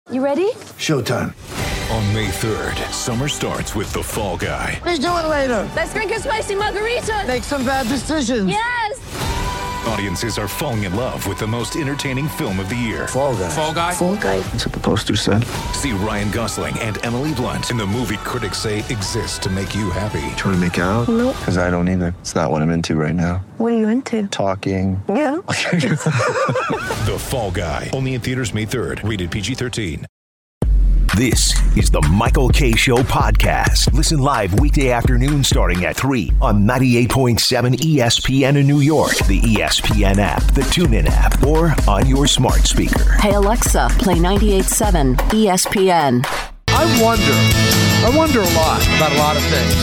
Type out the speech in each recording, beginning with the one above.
You ready? Showtime. On May 3rd, summer starts with The Fall Guy. Let's do it later. Let's drink a spicy margarita. Make some bad decisions. Yes! Audiences are falling in love with the most entertaining film of the year. Fall Guy. Fall Guy? Fall Guy. That's what the poster said. See Ryan Gosling and Emily Blunt in the movie critics say exists to make you happy. Trying to make it out? Nope. Because I don't either. It's not what I'm into right now. What are you into? Talking. Yeah. The Fall Guy. Only in theaters May 3rd. Rated PG-13. This is the Michael Kay Show podcast. Listen live weekday afternoon starting at 3 on 98.7 ESPN in New York, the ESPN app, the TuneIn app, or on your smart speaker. Hey Alexa, play 98.7 ESPN. I wonder a lot about a lot of things.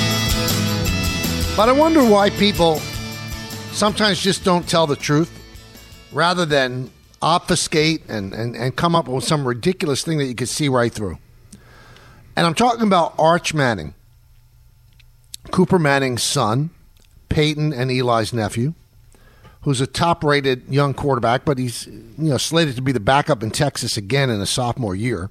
But I wonder why people sometimes just don't tell the truth rather than obfuscate and come up with some ridiculous thing that you could see right through. And I'm talking about Arch Manning, Cooper Manning's son, Peyton and Eli's nephew, who's a top-rated young quarterback, but he's slated to be the backup in Texas again in his sophomore year.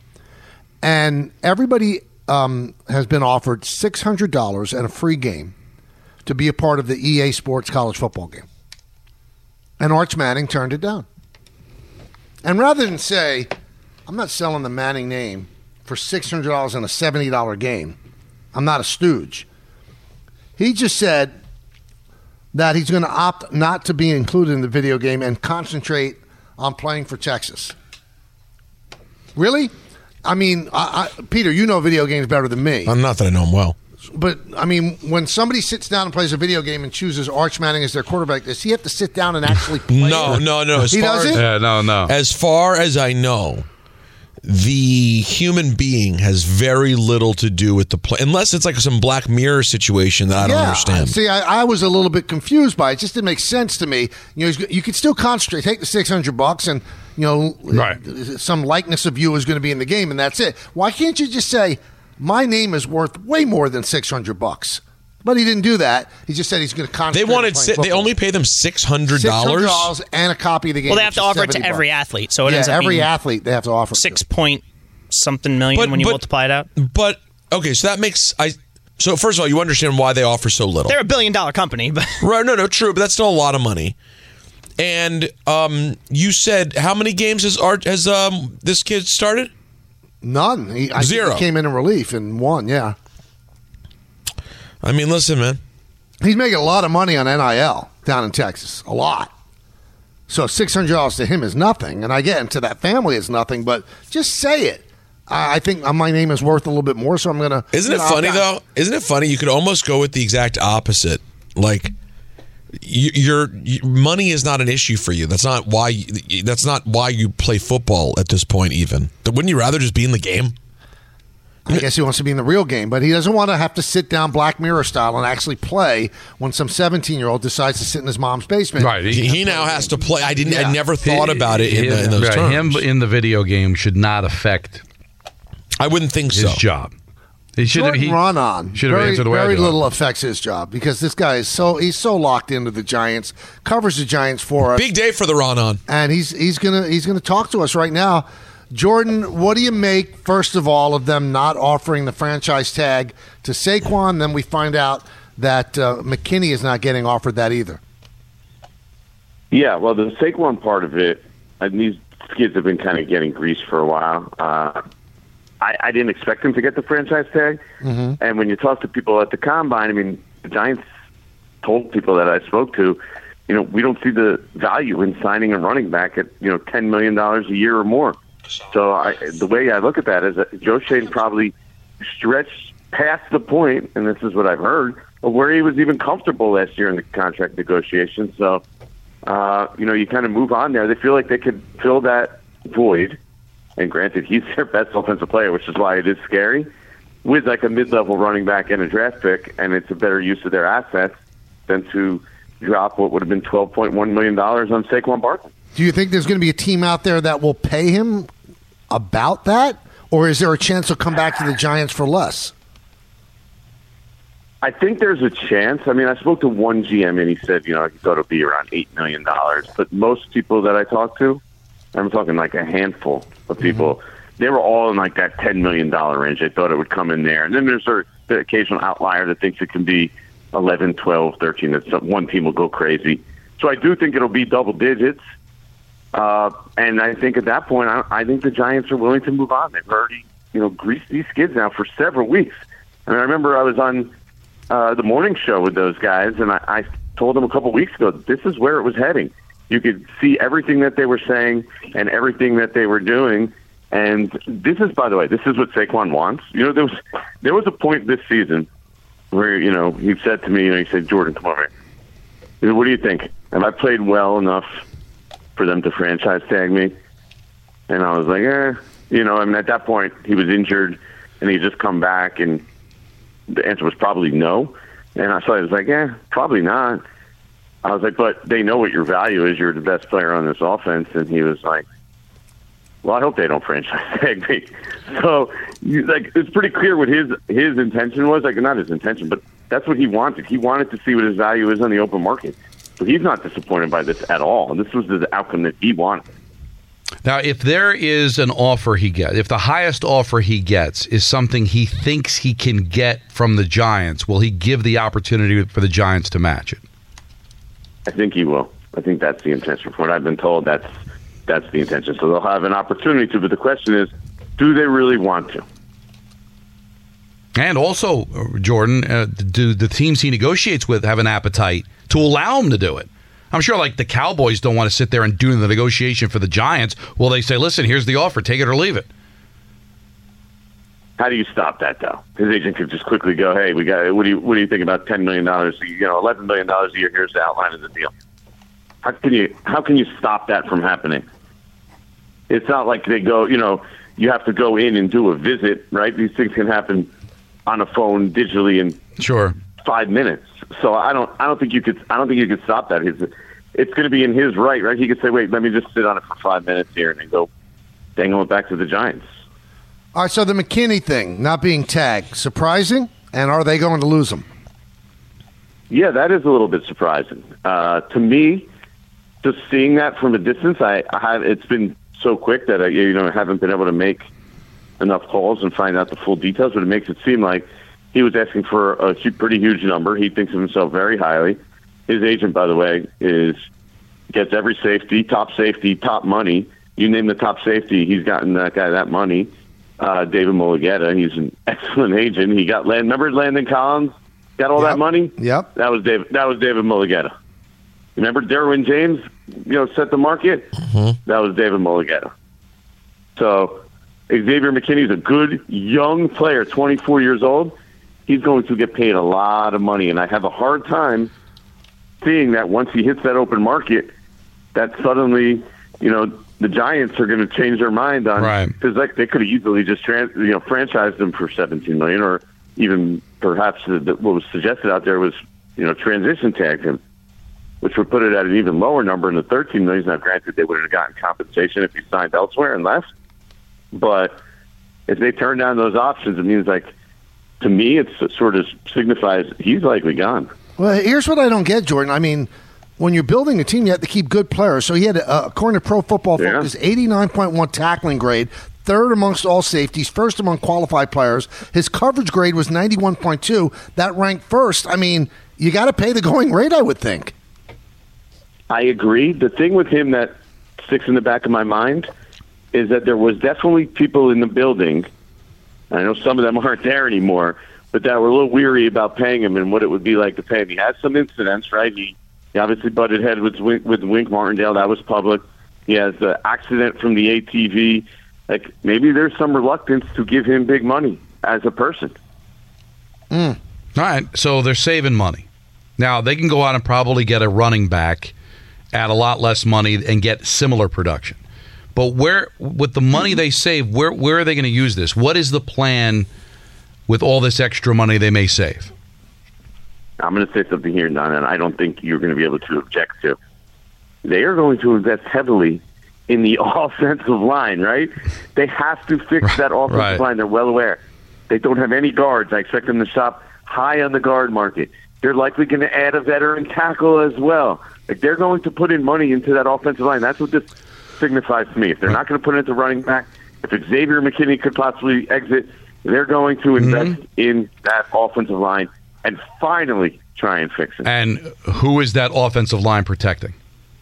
And everybody has been offered $600 and a free game to be a part of the EA Sports college football game. And Arch Manning turned it down. And rather than say, I'm not selling the Manning name for $600 and a $70 game, I'm not a stooge. He just said that he's going to opt not to be included in the video game and concentrate on playing for Texas. Really? I mean, Peter, you know video games better than me. Not that I know them well. But, I mean, when somebody sits down and plays a video game and chooses Arch Manning as their quarterback, does he have to sit down and actually play? No. He doesn't? Yeah, no. As far as I know, the human being has very little to do with the play, unless it's like some Black Mirror situation that I don't understand. See, I was a little bit confused by it. It just didn't make sense to me. You could still concentrate, take the $600 and, Right. some likeness of you is going to be in the game, and that's it. Why can't you just say, my name is worth way more than $600? But he didn't do that. He just said he's going to concentrate. They only pay them $600? $600 and a copy of the game. Well, they have to offer it to every athlete, so it ends up every being athlete they have to offer 6-point-something million when you multiply it out. But okay, so that makes So first of all, you understand why they offer so little. They're $1 billion company, but right? No, true, but that's still a lot of money. And you said how many games has this kid started? None. I Zero. Think he came in relief and won. Yeah. I mean, listen, man. He's making a lot of money on NIL down in Texas. A lot. So $600 to him is nothing. And I get into that family is nothing, but just say it. I think my name is worth a little bit more, so I'm going to... Isn't it funny, though? Isn't it funny? You could almost go with the exact opposite. Like, your money is not an issue for you. That's not why you play football at this point, even. Wouldn't you rather just be in the game? I guess he wants to be in the real game, but he doesn't want to have to sit down Black Mirror style and actually play when some 17-year-old decides to sit in his mom's basement. Right. He now has to play. I never thought about it in those terms. Him in the video game should not affect I wouldn't think his job. He should have answered the way very little affects his job because this guy is he's so locked into the Giants, covers the Giants for us. Big day for the Ron-On. And he's gonna talk to us right now. Jordan, what do you make, first of all, of them not offering the franchise tag to Saquon? Then we find out that McKinney is not getting offered that either. Yeah, well, the Saquon part of it, these kids have been kind of getting grease for a while. I didn't expect him to get the franchise tag. Mm-hmm. And when you talk to people at the Combine, I mean, the Giants told people that I spoke to, we don't see the value in signing a running back at, $10 million a year or more. So the way I look at that is that Joe Schoen probably stretched past the point, and this is what I've heard, of where he was even comfortable last year in the contract negotiations. So, you kind of move on there. They feel like they could fill that void. And granted, he's their best offensive player, which is why it is scary, with like a mid-level running back and a draft pick, and it's a better use of their assets than to drop what would have been $12.1 million on Saquon Barkley. Do you think there's going to be a team out there that will pay him about that? Or is there a chance he'll come back to the Giants for less? I think there's a chance. I mean, I spoke to one GM, and he said, he thought it would be around $8 million. But most people that I talked to I'm talking like a handful of people. They were all in like that $10 million range. They thought it would come in there. And then there's the occasional outlier that thinks it can be 11, 12, 13. That one team will go crazy. So I do think it'll be double digits. And I think at that point, I think the Giants are willing to move on. They've already, greased these skids now for several weeks. And I remember I was on the morning show with those guys, and I told them a couple weeks ago, this is where it was heading. You could see everything that they were saying and everything that they were doing. And this is, by the way, this is what Saquon wants. There was a point this season where, he said to me, he said, Jordan, come over here. What do you think? Have I played well enough for them to franchise tag me? And I was like, at that point, he was injured, and he just come back, and the answer was probably no. And I was like, probably not. I was like, but they know what your value is. You're the best player on this offense. And he was like, well, I hope they don't franchise tag me. So, it's pretty clear what his intention was. Like, not his intention, but that's what he wanted. He wanted to see what his value is on the open market. So he's not disappointed by this at all. This was the outcome that he wanted. Now, if there is an offer he gets, if the highest offer he gets is something he thinks he can get from the Giants, will he give the opportunity for the Giants to match it? I think he will. I think that's the intention. From what I've been told, that's the intention. So they'll have an opportunity to, but the question is, do they really want to? And also, Jordan, do the teams he negotiates with have an appetite to allow him to do it? I'm sure like the Cowboys don't want to sit there and do the negotiation for the Giants. Well, they say, listen, here's the offer. Take it or leave it. How do you stop that, though? His agent could just quickly go, hey, we got. What do you think about $10 million? $11 million a year. Here's the outline of the deal. How can you stop that from happening? It's not like they go, you have to go in and do a visit, right? These things can happen on a phone digitally in 5 minutes. So I don't think you could stop that. It's going to be in his right? He could say, wait, let me just sit on it for 5 minutes here and then go dangle it back to the Giants. All right, so the McKinney thing, not being tagged, surprising? And are they going to lose him? Yeah, that is a little bit surprising. To me, just seeing that from a distance, it's been so quick that I haven't been able to make enough calls and find out the full details, but it makes it seem like he was asking for a pretty huge number. He thinks of himself very highly. His agent, by the way, gets every safety, top money. You name the top safety, he's gotten that guy that money. David Mulugheta, he's an excellent agent. He got remember Landon Collins got all that money? Yep. That was David Mulugheta. Remember Derwin James, set the market? Mm-hmm. That was David Mulugheta. So Xavier McKinney is a good young player, 24 years old. He's going to get paid a lot of money, and I have a hard time seeing that once he hits that open market, that suddenly, the Giants are going to change their mind on, because they could have easily just franchised him for $17 million, or even perhaps what was suggested out there was transition tagged him, which would put it at an even lower number in the $13 million. Now, granted, they would have gotten compensation if he signed elsewhere and left, but if they turn down those options, it means to me, it sort of signifies he's likely gone. Well, here's what I don't get, Jordan. I mean, when you're building a team, you have to keep good players. So he had, according to Pro Football Focus, 89.1 tackling grade, third amongst all safeties, first among qualified players. His coverage grade was 91.2. That ranked first. I mean, you got to pay the going rate, I would think. I agree. The thing with him that sticks in the back of my mind is that there was definitely people in the building, I know some of them aren't there anymore, but that were a little weary about paying him and what it would be like to pay him. He had some incidents, right? He obviously butted heads with Wink Martindale. That was public. He has the accident from the ATV. Maybe there's some reluctance to give him big money as a person. All right, so they're saving money. Now, they can go out and probably get a running back at a lot less money and get similar production. But with the money they save, where are they going to use this? What is the plan with all this extra money they may save? I'm going to say something here, Don, and I don't think you're going to be able to object to. They are going to invest heavily in the offensive line, right? They have to fix that offensive line. They're well aware. They don't have any guards. I expect them to shop high on the guard market. They're likely going to add a veteran tackle as well. They're going to put in money into that offensive line. That's what this signifies to me. If they're not going to put it into running back, if Xavier McKinney could possibly exit, they're going to invest in that offensive line and finally try and fix it. And who is that offensive line protecting?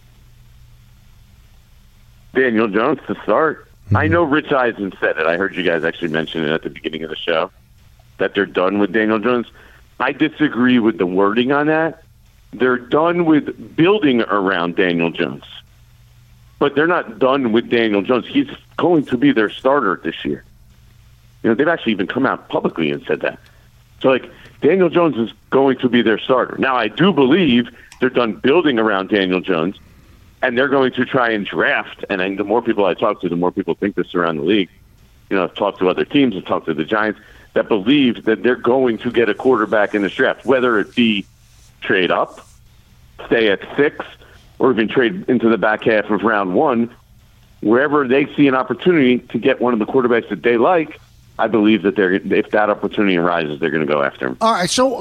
Daniel Jones to start. I know Rich Eisen said it. I heard you guys actually mention it at the beginning of the show, that they're done with Daniel Jones. I disagree with the wording on that. They're done with building around Daniel Jones. But they're not done with Daniel Jones. He's going to be their starter this year. They've actually even come out publicly and said that. So, Daniel Jones is going to be their starter. Now, I do believe they're done building around Daniel Jones, and they're going to try and draft. And the more people I talk to, the more people think this around the league. I've talked to other teams, I've talked to the Giants, that believe that they're going to get a quarterback in this draft, whether it be trade up, stay at 6, or even trade into the back half of round 1. Wherever they see an opportunity to get one of the quarterbacks that they like, I believe that if that opportunity arises, they're going to go after him. All right, so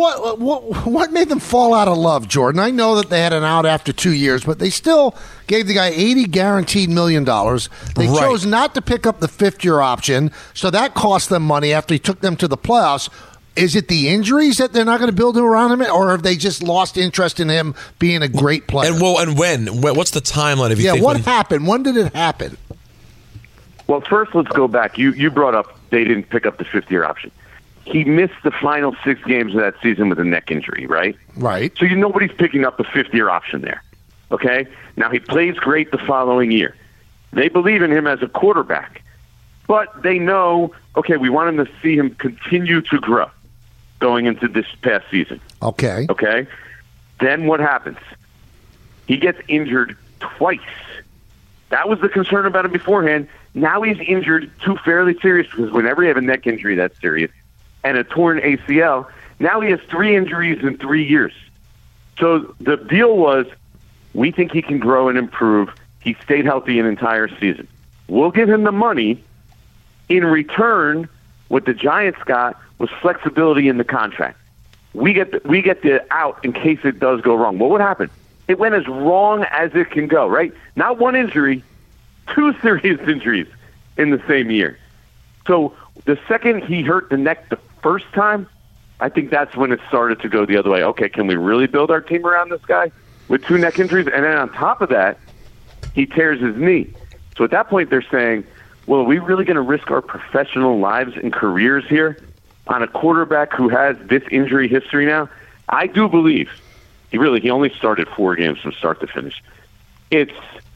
what made them fall out of love, Jordan? I know that they had an out after 2 years, but they still gave the guy $80 guaranteed million. They chose not to pick up the fifth-year option, so that cost them money after he took them to the playoffs. Is it the injuries that they're not going to build around him, or have they just lost interest in him being a great player? And when? What's the timeline? If you think what happened? When did it happen? Well, first, let's go back. You brought up they didn't pick up the fifth-year option. He missed the final 6 games of that season with a neck injury, right? Right. So nobody's picking up the fifth-year option there, okay? Now, he plays great the following year. They believe in him as a quarterback, but they know, okay, we want him to see him continue to grow going into this past season. Okay. Okay? Then what happens? He gets injured twice. That was the concern about him beforehand. Now he's injured 2 fairly serious, because whenever you have a neck injury that's serious, and a torn ACL, now he has 3 injuries in 3 years. So the deal was, we think he can grow and improve. He stayed healthy an entire season. We'll give him the money. In return, what the Giants got was flexibility in the contract. We get the out in case it does go wrong. What would happen? It went as wrong as it can go, right? Not 1 injury, 2 serious injuries in the same year. So the second he hurt the neck the first time, I think that's when it started to go the other way. Okay, can we really build our team around this guy with 2 neck injuries? And then on top of that, he tears his knee. So at that point, they're saying, well, are we really going to risk our professional lives and careers here on a quarterback who has this injury history now? I do believe he only started 4 games from start to finish. It's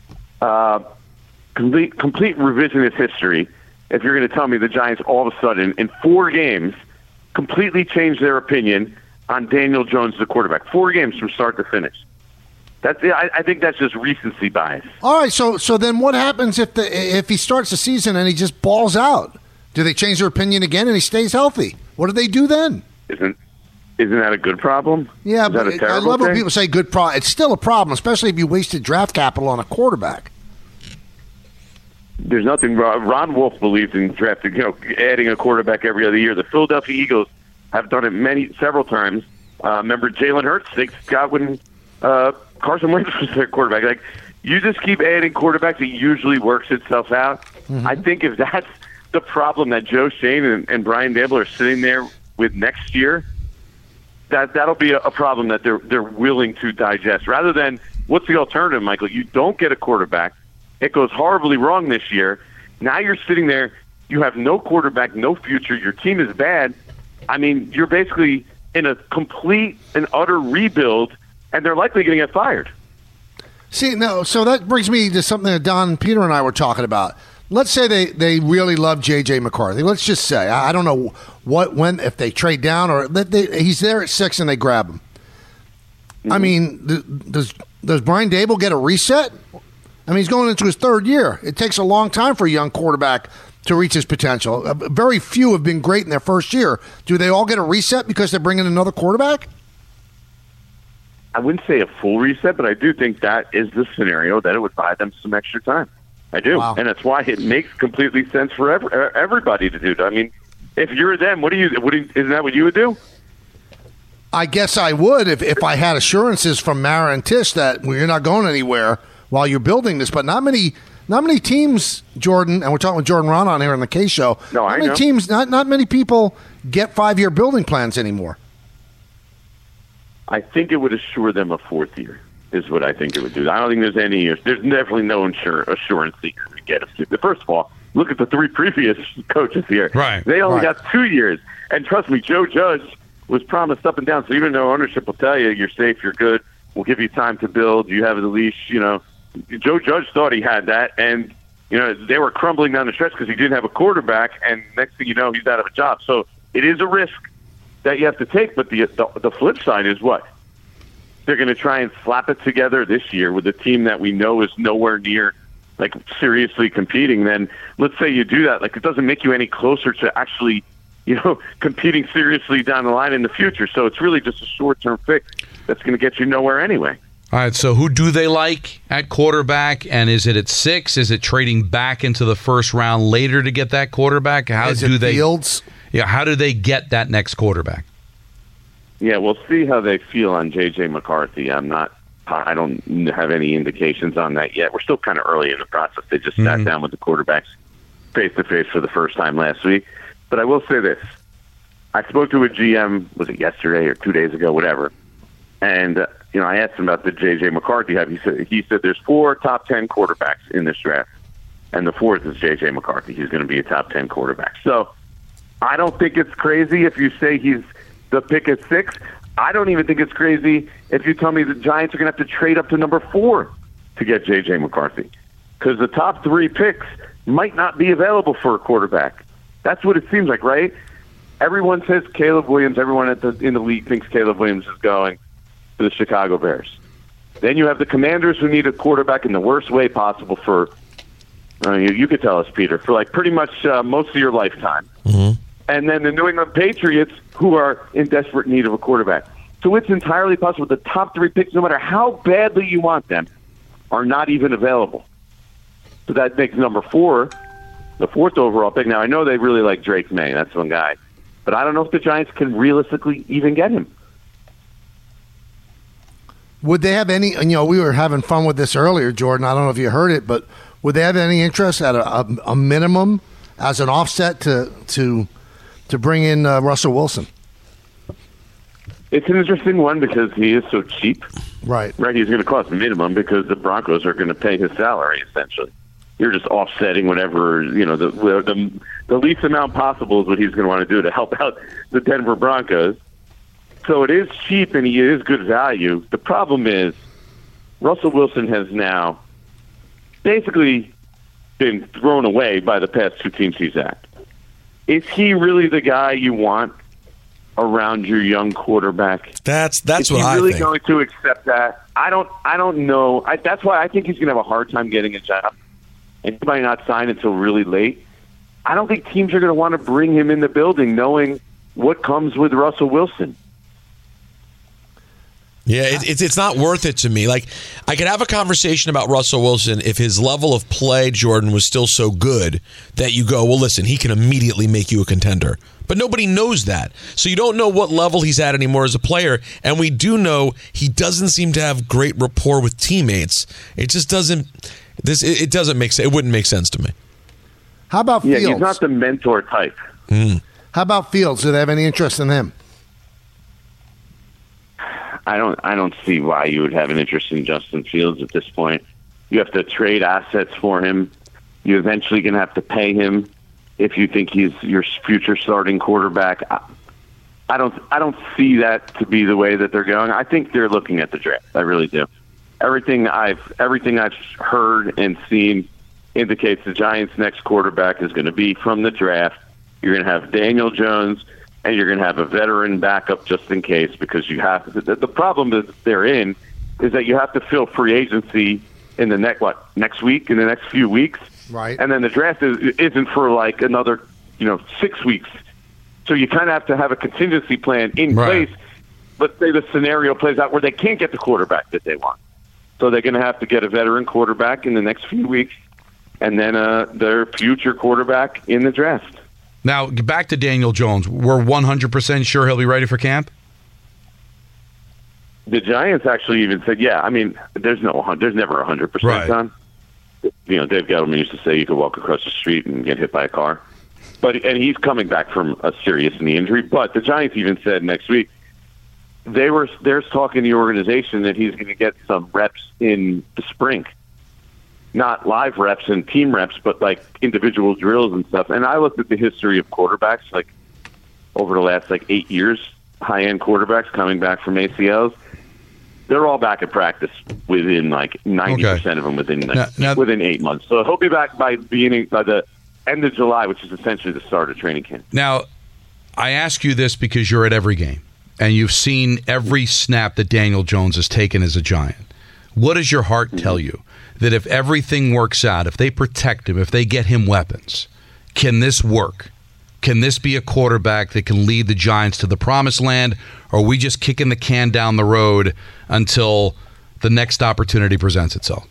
complete revisionist history if you're going to tell me the Giants all of a sudden in 4 games completely changed their opinion on Daniel Jones, the quarterback. 4 games from start to finish. I think that's just recency bias. All right, so then what happens if he starts the season and he just balls out? Do they change their opinion again and he stays healthy? What do they do then? Isn't that a good problem? Yeah, is that a but terrible I love when thing? people say good problem. It's still a problem, especially if you wasted draft capital on a quarterback. There's nothing wrong. Ron Wolf believes in drafting, adding a quarterback every other year. The Philadelphia Eagles have done it several times. Remember Jalen Hurts? They got when Carson Wentz was their quarterback. You just keep adding quarterbacks, it usually works itself out. Mm-hmm. I think if that's the problem that Joe Shane and Brian Daboll are sitting there with next year, that'll be a problem that they're willing to digest. Rather than, what's the alternative, Michael? You don't get a quarterback. It goes horribly wrong this year. Now you're sitting there. You have no quarterback, no future. Your team is bad. I mean, you're basically in a complete and utter rebuild, and they're likely going to get fired. See, no, so that brings me to something that Don, Peter, and I were talking about. Let's say they really love J.J. McCarthy. Let's just say, I don't know when, if they trade down or he's there at 6 and they grab him. Mm-hmm. I mean, does Brian Daboll get a reset? I mean, he's going into his 3rd year. It takes a long time for a young quarterback to reach his potential. Very few have been great in their first year. Do they all get a reset because they're bringing another quarterback? I wouldn't say a full reset, but I do think that is the scenario that it would buy them some extra time. I do. Wow. And that's why it makes completely sense for everybody to do that. I mean, if you're them, isn't that what you would do? I guess I would if I had assurances from Mara and Tisch that you're not going anywhere while you're building this. But not many Not many teams, Jordan, and we're talking with Jordan Ron on here on the K Show. No, I know. Many teams, not many people get 5-year building plans anymore. I think it would assure them a 4th year, is what I think it would do. I don't think there's definitely no assurance that you're going to get a. First of all, look at the 3 previous coaches here. Right. They only got 2 years. And trust me, Joe Judge was promised up and down. So even though ownership will tell you you're safe, you're good, we'll give you time to build, you have the leash, Joe Judge thought he had that. And, they were crumbling down the stretch because he didn't have a quarterback. And next thing you know, he's out of a job. So it is a risk that you have to take. But the flip side is what? They're going to try and slap it together this year with a team that we know is nowhere near seriously competing. Then let's say you do that. It doesn't make you any closer to actually, competing seriously down the line in the future. So it's really just a short-term fix that's going to get you nowhere anyway. All right, so who do they like at quarterback, and is it at 6? Is it trading back into the first round later to get that quarterback? Fields? Yeah, how do they get that next quarterback? Yeah, we'll see how they feel on J.J. McCarthy. I don't have any indications on that yet. We're still kind of early in the process. They just sat down with the quarterbacks face-to-face for the first time last week. But I will say this. I spoke to a GM, was it yesterday or 2 days ago, whatever, and I asked him about the J.J. McCarthy hype. He said there's 4 top 10 quarterbacks in this draft, and the 4th is J.J. McCarthy. He's going to be a top 10 quarterback. So I don't think it's crazy if you say he's the pick at 6. I don't even think it's crazy if you tell me the Giants are going to have to trade up to number 4 to get J.J. McCarthy, because the top 3 picks might not be available for a quarterback. That's what it seems like, right? Everyone says Caleb Williams. Everyone in the league thinks Caleb Williams is going to the Chicago Bears. Then you have the Commanders, who need a quarterback in the worst way possible for, you could tell us, Peter, for pretty much most of your lifetime. Mm-hmm. And then the New England Patriots, who are in desperate need of a quarterback. So it's entirely possible the top 3 picks, no matter how badly you want them, are not even available. So that makes number 4 the 4th overall pick. Now, I know they really like Drake May. That's one guy. But I don't know if the Giants can realistically even get him. Would they have any, we were having fun with this earlier, Jordan. I don't know if you heard it, but would they have any interest at a minimum as an offset to bring in Russell Wilson? It's an interesting one because he is so cheap. Right. He's going to cost minimum because the Broncos are going to pay his salary, essentially. You're just offsetting whatever, the least amount possible is what he's going to want to do to help out the Denver Broncos. So it is cheap and he is good value. The problem is Russell Wilson has now basically been thrown away by the past 2 teams he's at. Is he really the guy you want around your young quarterback? That's what I think. Is he really going to accept that? I don't know. That's why I think he's going to have a hard time getting a job. And he might not sign until really late. I don't think teams are going to want to bring him in the building knowing what comes with Russell Wilson. Yeah, it's not worth it to me. I could have a conversation about Russell Wilson if his level of play, Jordan, was still so good that you go, well, listen, he can immediately make you a contender. But nobody knows that. So you don't know what level he's at anymore as a player. And we do know he doesn't seem to have great rapport with teammates. It just doesn't... It doesn't make sense. It wouldn't make sense to me. How about Fields? Yeah, he's not the mentor type. How about Fields? Do they have any interest in him? I don't see why you would have an interest in Justin Fields at this point. You have to trade assets for him. You're eventually going to have to pay him if you think he's your future starting quarterback. I don't see that to be the way that they're going. I think they're looking at the draft. I really do. Everything I've heard and seen indicates the Giants' next quarterback is going to be from the draft. You're going to have Daniel Jones, and you're going to have a veteran backup just in case, because you have to. The problem that they're in is that you have to fill free agency in the next week, in the next few weeks, right? And then the draft isn't for another 6 weeks. So you kind of have to have a contingency plan in place. Let's say the scenario plays out where they can't get the quarterback that they want. So they're going to have to get a veteran quarterback in the next few weeks, and then their future quarterback in the draft. Now, back to Daniel Jones. We're 100% sure he'll be ready for camp? The Giants actually even said, yeah, I mean, there's never 100% done. Dave Gettleman used to say you could walk across the street and get hit by a car. And he's coming back from a serious knee injury. But the Giants even said next week they're talking to the organization that he's going to get some reps in the spring, not live reps and team reps, but like individual drills and stuff. And I looked at the history of quarterbacks, like over the last 8 years, high-end quarterbacks coming back from ACLs. They're all back at practice within 90% of them within 8 months. So he'll be back by the end of July, which is essentially the start of training camp. Now, I ask you this because you're at every game, and you've seen every snap that Daniel Jones has taken as a Giant. What does your heart tell you? That if everything works out, if they protect him, if they get him weapons, can this work? Can this be a quarterback that can lead the Giants to the promised land, or are we just kicking the can down the road until the next opportunity presents itself?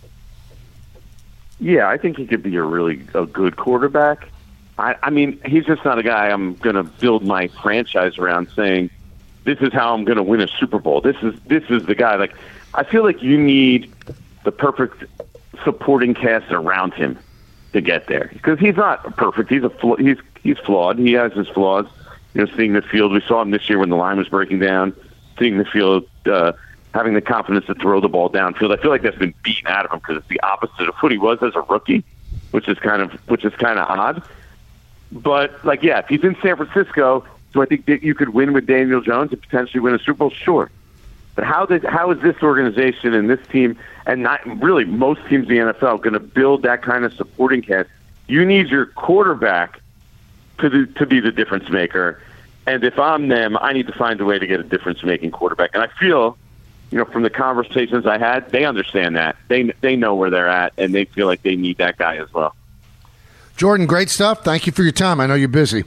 Yeah, I think he could be a good quarterback. I mean, he's just not a guy I'm going to build my franchise around saying, this is how I'm going to win a Super Bowl. This is the guy. I feel like you need the perfect supporting cast around him to get there, because he's not perfect. He's flawed. He has his flaws. Seeing the field, we saw him this year when the line was breaking down. Seeing the field, having the confidence to throw the ball downfield. I feel like that's been beaten out of him because it's the opposite of what he was as a rookie, which is kind of odd. But if he's in San Francisco, do I think that you could win with Daniel Jones and potentially win a Super Bowl? Sure. But how is this organization and this team, and not really most teams in the NFL, going to build that kind of supporting cast? You need your quarterback to be the difference maker. And if I'm them, I need to find a way to get a difference-making quarterback. And I feel, from the conversations I had, they understand that. They know where they're at, and they feel like they need that guy as well. Jordan, great stuff. Thank you for your time. I know you're busy.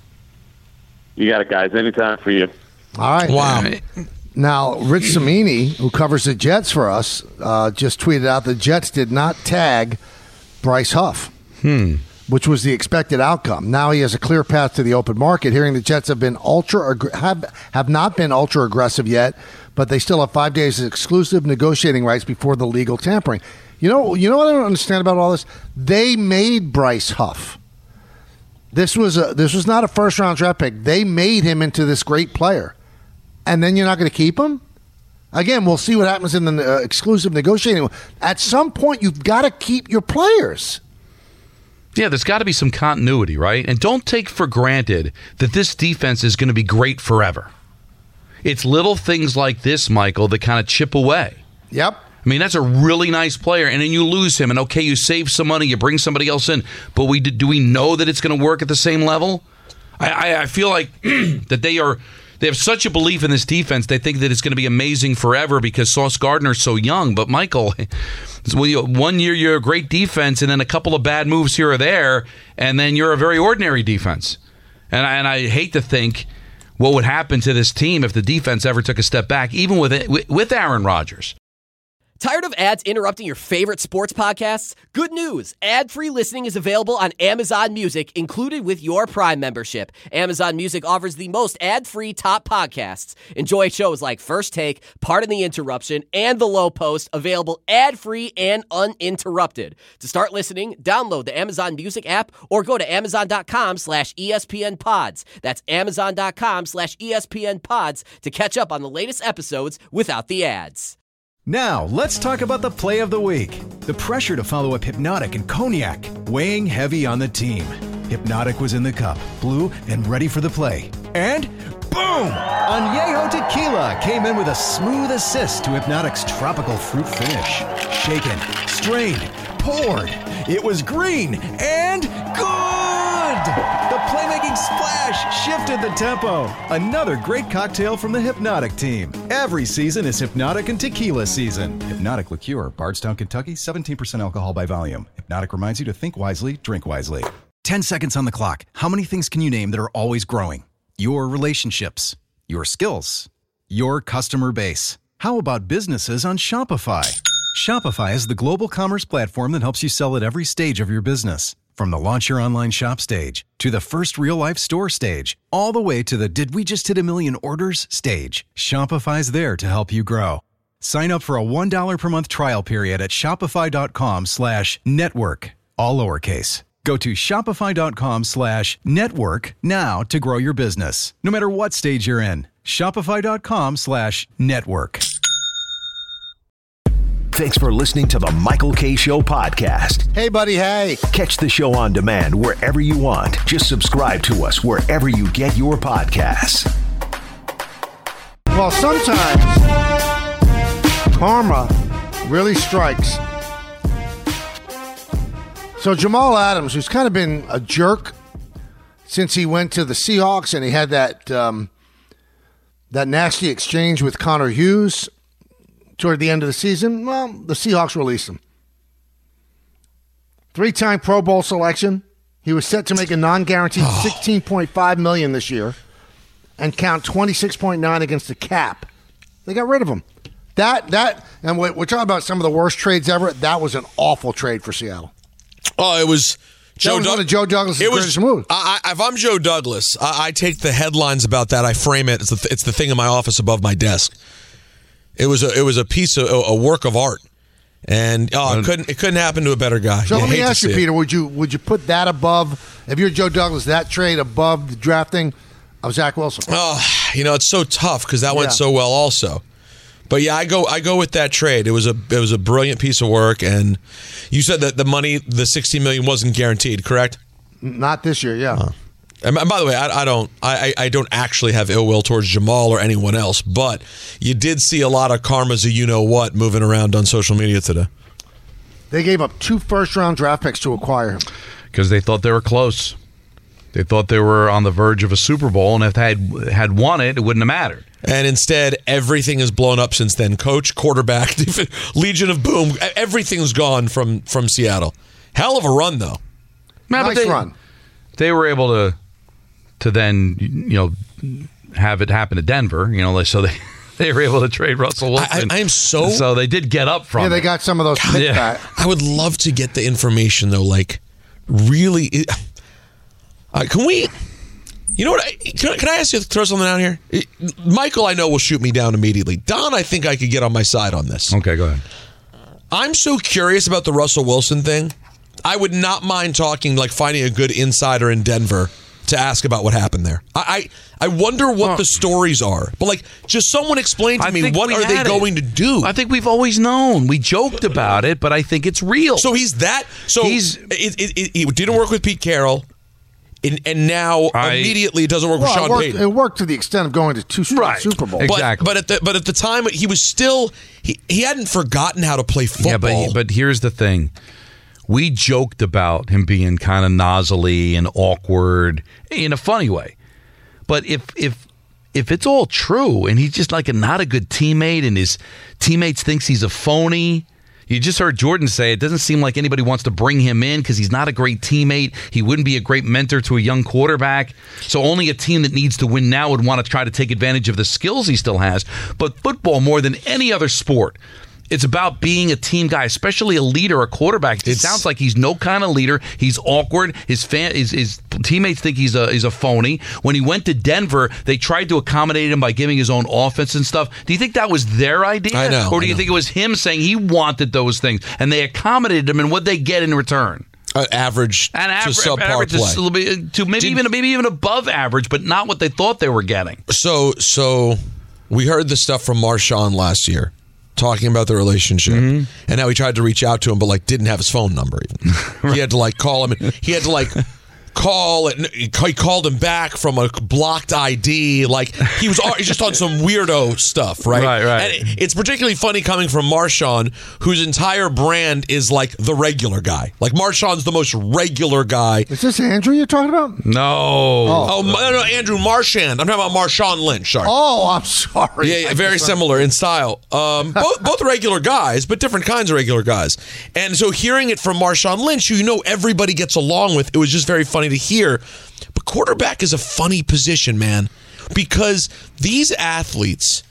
You got it, guys. Anytime for you. All right. Wow. Now, Rich Cimini, who covers the Jets for us, just tweeted out the Jets did not tag Bryce Huff, which was the expected outcome. Now he has a clear path to the open market. Hearing the Jets have not been ultra aggressive yet, but they still have 5 days of exclusive negotiating rights before the legal tampering. You know what I don't understand about all this? They made Bryce Huff. This was not a first round draft pick. They made him into this great player. And then you're not going to keep him? Again, we'll see what happens in the exclusive negotiating. At some point, you've got to keep your players. Yeah, there's got to be some continuity, right? And don't take for granted that this defense is going to be great forever. It's little things like this, Michael, that kind of chip away. Yep. I mean, that's a really nice player, and then you lose him, and okay, you save some money, you bring somebody else in, but do we know that it's going to work at the same level? I feel like that they have such a belief in this defense, they think that it's going to be amazing forever because Sauce Gardner's so young. But, Michael, 1 year you're a great defense, and then a couple of bad moves here or there, and then you're a very ordinary defense. And I hate to think what would happen to this team if the defense ever took a step back, even with Aaron Rodgers. Tired of ads interrupting your favorite sports podcasts? Good news! Ad-free listening is available on Amazon Music, included with your Prime membership. Amazon Music offers the most ad-free top podcasts. Enjoy shows like First Take, Pardon the Interruption, and The Low Post, available ad-free and uninterrupted. To start listening, download the Amazon Music app or go to Amazon.com/ESPN Pods. That's Amazon.com/ESPN Pods to catch up on the latest episodes without the ads. Now, let's talk about the play of the week. The pressure to follow up Hypnotic and Cognac, weighing heavy on the team. Hypnotic was in the cup, blue, and ready for the play. And boom! Añejo Tequila came in with a smooth assist to Hypnotic's tropical fruit finish. Shaken, strained, poured. It was green and good! The playmaking splash shifted the tempo. Another great cocktail from the Hypnotic team. Every season is Hypnotic and Tequila season. Hypnotic Liqueur, Bardstown, Kentucky, 17% alcohol by volume. Hypnotic reminds you to think wisely, drink wisely. 10 seconds on the clock. How many things can you name that are always growing? Your relationships, your skills, your customer base. How about businesses on Shopify? Shopify is the global commerce platform that helps you sell at every stage of your business. From the launch your online shop stage, to the first real-life store stage, all the way to the did we just hit 1 million orders stage, Shopify's there to help you grow. Sign up for a $1 per month trial period at shopify.com/network, all lowercase. Go to shopify.com/network now to grow your business, no matter what stage you're in. Shopify.com/network. Thanks for listening to the Michael K. Show podcast. Hey, buddy, hey. Catch the show on demand wherever you want. Just subscribe to us wherever you get your podcasts. Well, sometimes karma really strikes. So Jamal Adams, who's kind of been a jerk since he went to the Seahawks and he had that nasty exchange with Connor Hughes toward the end of the season, well, the Seahawks released him. 3-time Pro Bowl selection. He was set to make a non-guaranteed $16.5 million this year and count 26.9 against the cap. They got rid of him. And we're talking about some of the worst trades ever. That was an awful trade for Seattle. Oh, it was Joe Douglas' greatest move. If I'm Joe Douglas, I take the headlines about that. I frame it. It's the thing in my office above my desk. It was a piece of a work of art, and it couldn't happen to a better guy. So let me ask you, Peter, would you put that above, if you're Joe Douglas, that trade above the drafting of Zach Wilson? Oh, it's so tough because that went so well also. But yeah, I go with that trade. It was a brilliant piece of work, and you said that the money, the $60 million, wasn't guaranteed, correct? Not this year, yeah. And by the way, I don't actually have ill will towards Jamal or anyone else, but you did see a lot of karma's you-know-what moving around on social media today. They gave up 2 first-round draft picks to acquire him. Because they thought they were close. They thought they were on the verge of a Super Bowl, and if they had won it, it wouldn't have mattered. And instead, everything has blown up since then. Coach, quarterback, Legion of Boom, everything's gone from Seattle. Hell of a run, though. Nice run. They were able to then, have it happen to Denver, so they were able to trade Russell Wilson. So they did get up from they got some of those picks back. I would love to get the information, though, really. Can we... You know what? Can I ask you to throw something out here? Michael, I know, will shoot me down immediately. Don, I think I could get on my side on this. Okay, go ahead. I'm so curious about the Russell Wilson thing. I would not mind finding a good insider in Denver to ask about what happened there. I wonder what the stories are. But just someone explain to me, what are they going to do? I think we've always known. We joked about it, but I think it's real. So he didn't work with Pete Carroll. And now immediately it doesn't work with Sean Payton. It worked to the extent of going to 2 straight Super Bowls. Exactly. But at the time he was still he hadn't forgotten how to play football. Yeah, but here's the thing. We joked about him being kind of nozzly and awkward in a funny way. But if it's all true and he's just not a good teammate and his teammates thinks he's a phony. You just heard Jordan say it doesn't seem like anybody wants to bring him in because he's not a great teammate. He wouldn't be a great mentor to a young quarterback. So only a team that needs to win now would want to try to take advantage of the skills he still has. But football, more than any other sport, it's about being a team guy, especially a leader, a quarterback. It sounds like he's no kind of leader. He's awkward. His teammates think he's a phony. When he went to Denver, they tried to accommodate him by giving his own offense and stuff. Do you think that was their idea? I know. Or do you think it was him saying he wanted those things and they accommodated him, and what'd they get in return? Average to subpar play. To maybe even above average, but not what they thought they were getting. So we heard the stuff from Marshawn last year, talking about the relationship, and how he tried to reach out to him, but didn't have his phone number even. Right. He had to call him. He had to call it. He called him back from a blocked ID. He's just on some weirdo stuff, right? Right. And it's particularly funny coming from Marshawn, whose entire brand is the regular guy. Marshawn's the most regular guy. Is this Andrew you're talking about? No. No, Andrew Marchand. I'm talking about Marshawn Lynch. Sorry. Oh, I'm sorry. Yeah, very similar in style. Both regular guys, but different kinds of regular guys. And so hearing it from Marshawn Lynch, who everybody gets along with, it was just very funny to hear. But quarterback is a funny position, man, because these athletes,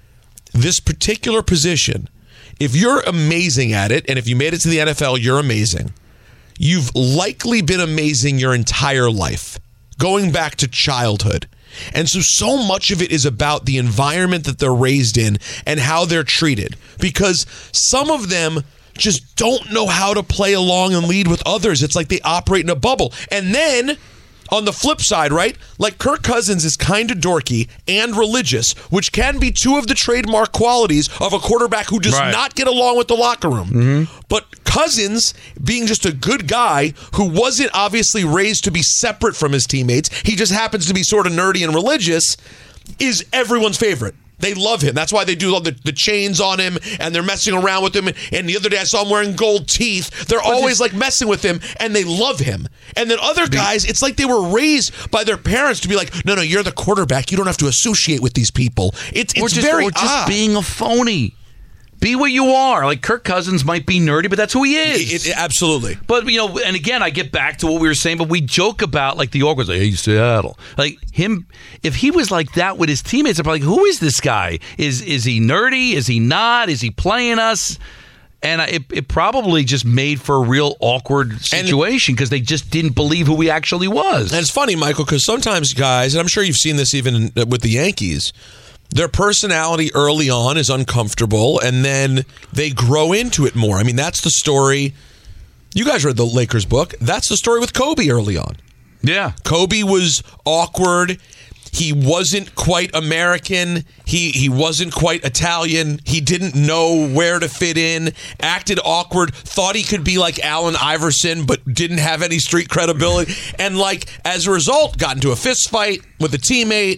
this particular position, if you're amazing at it, and if you made it to the NFL, you're amazing. You've likely been amazing your entire life, going back to childhood. And so much of it is about the environment that they're raised in and how they're treated. Because some of them just don't know how to play along and lead with others. It's like they operate in a bubble. And then on the flip side, right? Like Kirk Cousins is kind of dorky and religious, which can be two of the trademark qualities of a quarterback who does not get along with the locker room. Mm-hmm. But Cousins, being just a good guy who wasn't obviously raised to be separate from his teammates, he just happens to be sort of nerdy and religious, is everyone's favorite. They love him. That's why they do all the chains on him, and they're messing around with him. And the other day I saw him wearing gold teeth. They're always like messing with him, and they love him. And then other guys, it's like they were raised by their parents to be like, no, you're the quarterback. You don't have to associate with these people. It's very odd. Just being a phony. Be what you are. Like Kirk Cousins might be nerdy, but that's who he is. Absolutely. But, and again, I get back to what we were saying, but we joke about, like, the Organs, like, hey, Seattle. Like, him, if he was like that with his teammates, I'd be like, who is this guy? Is he nerdy? Is he not? Is he playing us? And it probably just made for a real awkward situation because they just didn't believe who he actually was. And it's funny, Michael, because sometimes guys, and I'm sure you've seen this even with the Yankees, their personality early on is uncomfortable, and then they grow into it more. I mean, that's the story. You guys read the Lakers book. That's the story with Kobe early on. Yeah. Kobe was awkward. He wasn't quite American. He wasn't quite Italian. He didn't know where to fit in, acted awkward, thought he could be like Allen Iverson, but didn't have any street credibility. And, like, as a result, got into a fist fight with a teammate.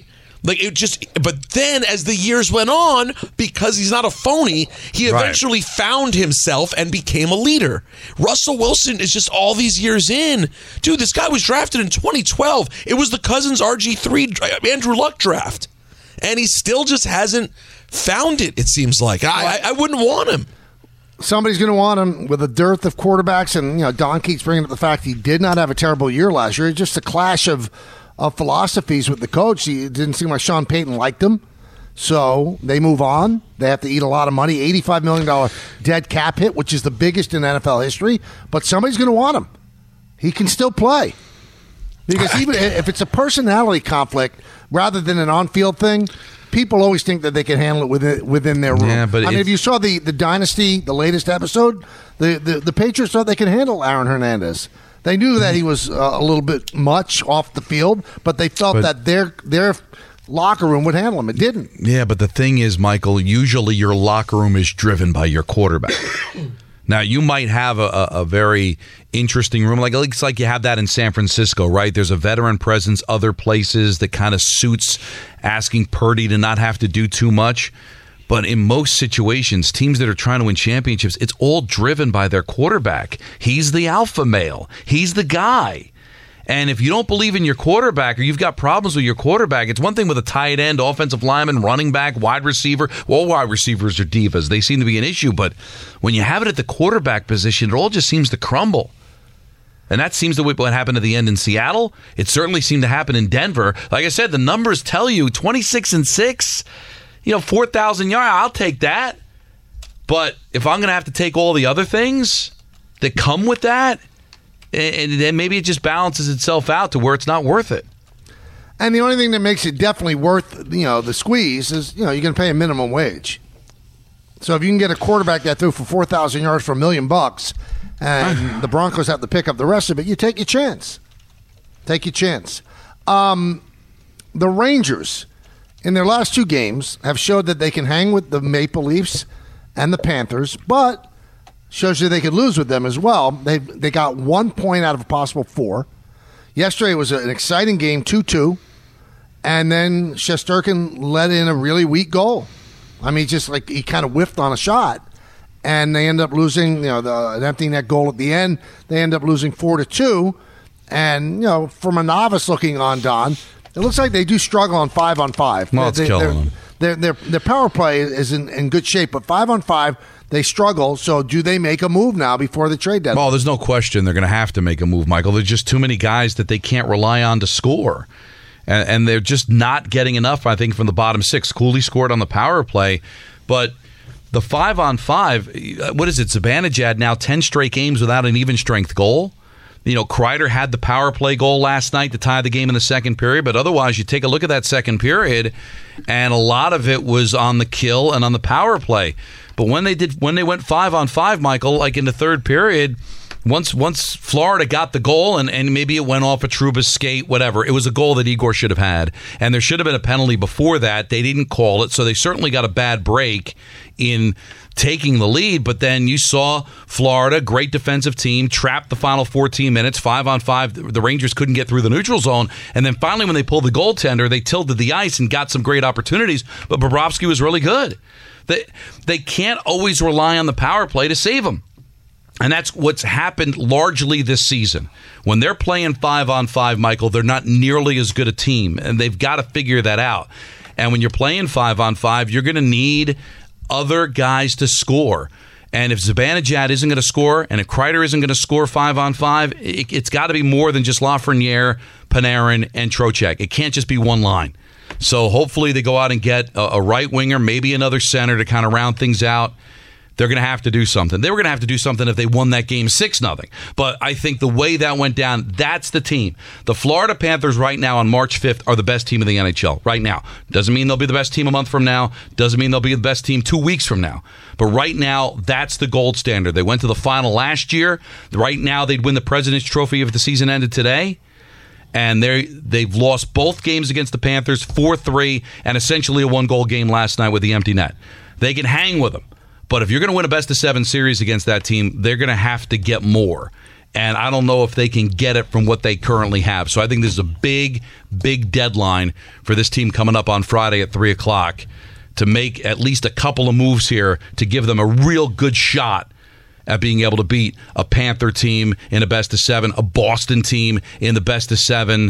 But then as the years went on, because he's not a phony, he eventually found himself and became a leader. Russell Wilson is just all these years in. Dude, this guy was drafted in 2012. It was the Cousins RG3 Andrew Luck draft. And he still just hasn't found it seems like. I wouldn't want him. Somebody's going to want him with a dearth of quarterbacks. And, Don keeps bringing up the fact he did not have a terrible year last year. It's just a clash of philosophies with the coach. It didn't seem like Sean Payton liked him. So they move on. They have to eat a lot of money. $85 million dead cap hit, which is the biggest in NFL history. But somebody's going to want him. He can still play. Because even if it's a personality conflict rather than an on-field thing, people always think that they can handle it within their room. Yeah, but if you saw the Dynasty, the latest episode, the Patriots thought they could handle Aaron Hernandez. They knew that he was a little bit much off the field, but they felt that their locker room would handle him. It didn't. Yeah, but the thing is, Michael, usually your locker room is driven by your quarterback. Now, you might have a very interesting room. It's like you have that in San Francisco, right? There's a veteran presence, other places that kind of suits asking Purdy to not have to do too much. But in most situations, teams that are trying to win championships, it's all driven by their quarterback. He's the alpha male. He's the guy. And if you don't believe in your quarterback or you've got problems with your quarterback, it's one thing with a tight end, offensive lineman, running back, wide receiver. All wide receivers are divas. They seem to be an issue. But when you have it at the quarterback position, it all just seems to crumble. And that seems to be what happened at the end in Seattle. It certainly seemed to happen in Denver. Like I said, the numbers tell you 26-6. 4,000 yards, I'll take that. But if I'm going to have to take all the other things that come with that, and then maybe it just balances itself out to where it's not worth it. And the only thing that makes it definitely worth, the squeeze is, you're going to pay a minimum wage. So if you can get a quarterback that threw for 4,000 yards for $1 million and the Broncos have to pick up the rest of it, you take your chance. Take your chance. The Rangers, in their last two games, have showed that they can hang with the Maple Leafs and the Panthers, but shows you they could lose with them as well. They got 1 point out of a possible 4. Yesterday was an exciting game, 2-2, and then Shesterkin let in a really weak goal. I mean, just like he kind of whiffed on a shot, and they end up losing, an empty net goal at the end. They end up losing 4-2, and, from a novice looking on, Don, it looks like they do struggle on 5-on-5. Well, it's killing them. Their power play is in good shape, but 5-on-5, they struggle. So do they make a move now before the trade deadline? Well, there's no question they're going to have to make a move, Michael. There's just too many guys that they can't rely on to score. And they're just not getting enough, I think, from the bottom six. Cooley scored on the power play, but the 5-on-5, what is it? Zibanejad now 10 straight games without an even strength goal. Kreider had the power play goal last night to tie the game in the second period, but otherwise you take a look at that second period, and a lot of it was on the kill and on the power play. But when they went 5-on-5, Michael, like in the third period, once Florida got the goal, and maybe it went off a Trouba's skate, whatever, it was a goal that Igor should have had, and there should have been a penalty before that. They didn't call it, so they certainly got a bad break in taking the lead. But then you saw Florida, great defensive team, trapped the final 14 minutes, 5-on-5. The Rangers couldn't get through the neutral zone, and then finally when they pulled the goaltender, they tilted the ice and got some great opportunities, but Bobrovsky was really good. They can't always rely on the power play to save them. And that's what's happened largely this season. When they're playing 5-on-5, Michael, they're not nearly as good a team, and they've got to figure that out. And when you're playing 5-on-5, you're going to need other guys to score. And if Zibanejad isn't going to score, and if Kreider isn't going to score 5-on-5, it's got to be more than just Lafreniere, Panarin, and Trocheck. It can't just be one line. So hopefully they go out and get a right winger, maybe another center to kind of round things out. They're going to have to do something. They were going to have to do something if they won that game 6-0. But I think the way that went down, that's the team. The Florida Panthers right now on March 5th are the best team in the NHL right now. Doesn't mean they'll be the best team a month from now. Doesn't mean they'll be the best team 2 weeks from now. But right now, that's the gold standard. They went to the final last year. Right now, they'd win the President's Trophy if the season ended today. And they've lost both games against the Panthers, 4-3, and essentially a one-goal game last night with the empty net. They can hang with them. But if you're going to win a best-of-7 series against that team, they're going to have to get more. And I don't know if they can get it from what they currently have. So I think this is a big, big deadline for this team coming up on Friday at 3 o'clock to make at least a couple of moves here to give them a real good shot at being able to beat a Panther team in a best-of-7, a Boston team in the best-of-7.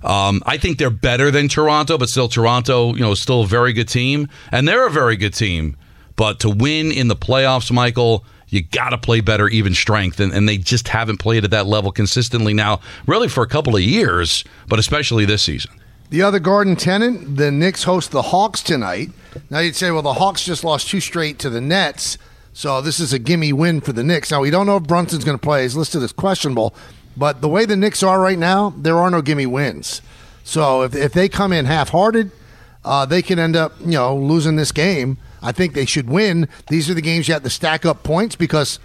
I think they're better than Toronto, but still Toronto, is still a very good team. And they're a very good team. But to win in the playoffs, Michael, you got to play better even strength, and they just haven't played at that level consistently now, really for a couple of years, but especially this season. The other Garden tenant, the Knicks host the Hawks tonight. Now you'd say, well, the Hawks just lost 2 straight to the Nets, so this is a gimme win for the Knicks. Now, we don't know if Brunson's going to play. He's listed as questionable, but the way the Knicks are right now, there are no gimme wins. So if they come in half-hearted, they can end up, losing this game. I think they should win. These are the games you have to stack up points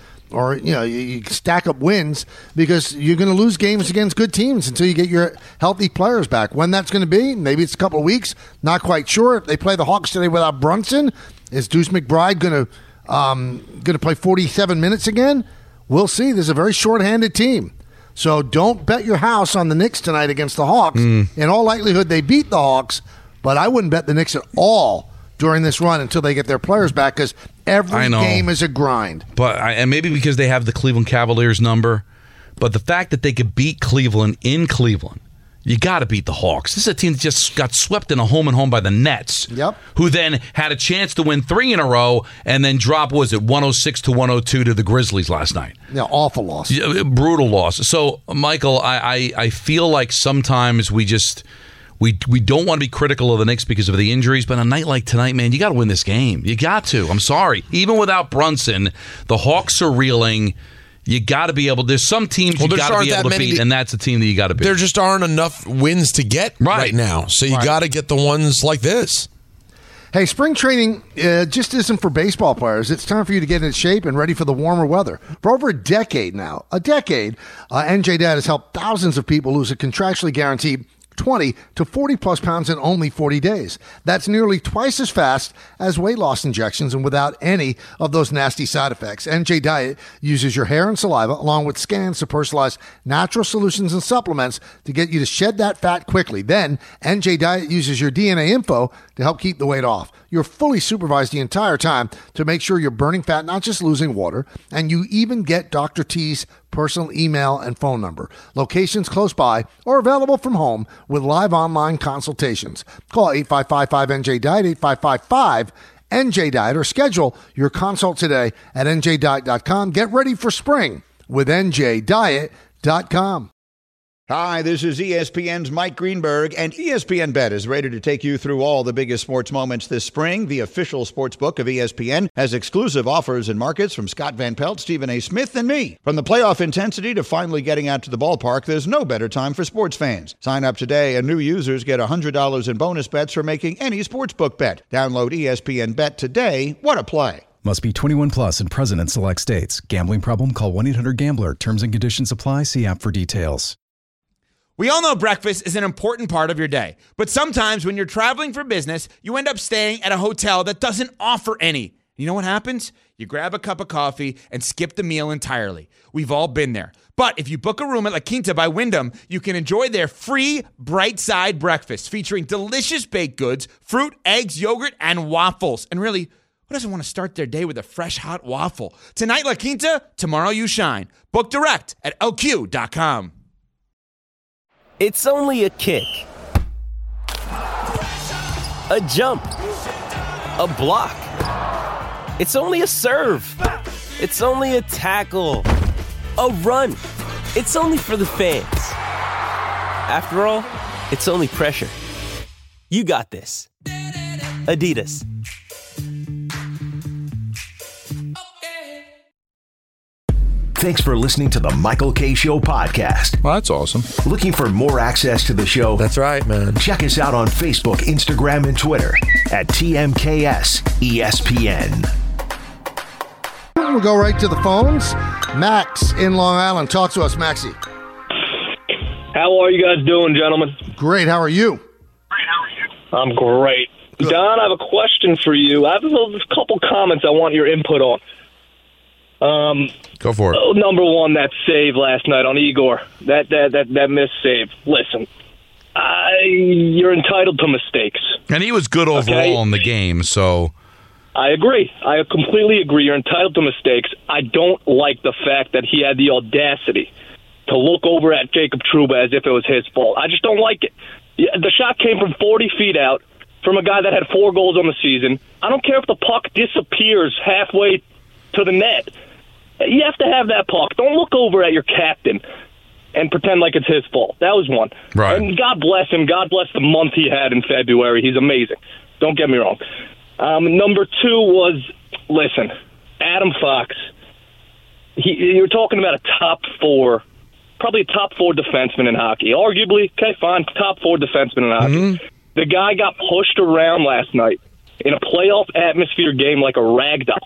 you stack up wins because you're going to lose games against good teams until you get your healthy players back. When that's going to be, maybe it's a couple of weeks. Not quite sure. If they play the Hawks today without Brunson, is Deuce McBride going to play 47 minutes again? We'll see. There's a very short-handed team. So don't bet your house on the Knicks tonight against the Hawks. In all likelihood, they beat the Hawks, but I wouldn't bet the Knicks at all during this run until they get their players back because every game is a grind. And maybe because they have the Cleveland Cavaliers number, but the fact that they could beat Cleveland in Cleveland, you got to beat the Hawks. This is a team that just got swept in a home by the Nets, who then had a chance to win 3 in a row and then drop, 106-102 to the Grizzlies last night. Yeah, awful loss. Brutal loss. So, Michael, I feel like sometimes we don't want to be critical of the Knicks because of the injuries, but on a night like tonight, man, you got to win this game. You got to. I'm sorry. Even without Brunson, the Hawks are reeling. You got to be able. There's some teams you got to be able to beat, and that's a team that you got to beat. There just aren't enough wins to get right now, so you got to get the ones like this. Hey, spring training just isn't for baseball players. It's time for you to get in shape and ready for the warmer weather. For over a decade now, NJ Diet has helped thousands of people lose a contractually guaranteed 20 to 40 plus pounds in only 40 days. That's nearly twice as fast as weight loss injections and without any of those nasty side effects. NJ Diet uses your hair and saliva along with scans to personalize natural solutions and supplements to get you to shed that fat quickly. Then NJ Diet uses your DNA info to help keep the weight off. You're fully supervised the entire time to make sure you're burning fat, not just losing water, and you even get Dr. T's personal email and phone number. Locations close by or available from home with live online consultations. Call 855-5NJ-DIET, 855-5NJ-DIET, or schedule your consult today at njdiet.com. Get ready for spring with njdiet.com. Hi, this is ESPN's Mike Greenberg, and ESPN Bet is ready to take you through all the biggest sports moments this spring. The official sports book of ESPN has exclusive offers and markets from Scott Van Pelt, Stephen A. Smith, and me. From the playoff intensity to finally getting out to the ballpark, there's no better time for sports fans. Sign up today, and new users get $100 in bonus bets for making any sportsbook bet. Download ESPN Bet today. What a play. Must be 21 plus and present in select states. Gambling problem? Call 1-800-GAMBLER. Terms and conditions apply. See app for details. We all know breakfast is an important part of your day, but sometimes when you're traveling for business, you end up staying at a hotel that doesn't offer any. You know what happens? You grab a cup of coffee and skip the meal entirely. We've all been there. But if you book a room at La Quinta by Wyndham, you can enjoy their free Bright Side breakfast featuring delicious baked goods, fruit, eggs, yogurt, and waffles. And really, who doesn't want to start their day with a fresh hot waffle? Tonight, La Quinta, tomorrow you shine. Book direct at LQ.com. It's only a kick, a jump, a block. It's only a serve. It's only a tackle, a run. It's only for the fans. After all, it's only pressure. You got this. Adidas. Thanks for listening to the Michael K. Show podcast. Well, that's awesome. Looking for more access to the show? That's right, man. Check us out on Facebook, Instagram, and Twitter at TMKS ESPN. We'll go right to the phones. Max in Long Island. Talk to us, Maxie. How are you guys doing, gentlemen? Great. How are you? I'm great. Good. Don, I have a question for you. I have a couple comments I want your input on. Go for it. Number one, that save last night on Igor. That missed save. Listen, you're entitled to mistakes. And he was good overall in the game, so... I agree. I completely agree. You're entitled to mistakes. I don't like the fact that he had the audacity to look over at Jacob Trouba as if it was his fault. I just don't like it. The shot came from 40 feet out from a guy that had 4 goals on the season. I don't care if the puck disappears halfway to the net. You have to have that puck. Don't look over at your captain and pretend like it's his fault. That was one. Right. And God bless him. God bless the month he had in February. He's amazing. Don't get me wrong. Number 2 was, listen, Adam Fox. You're talking about a top 4, probably a top 4 defenseman in hockey. Arguably, okay, fine, top 4 defenseman in hockey. Mm-hmm. The guy got pushed around last night in a playoff atmosphere game like a rag doll.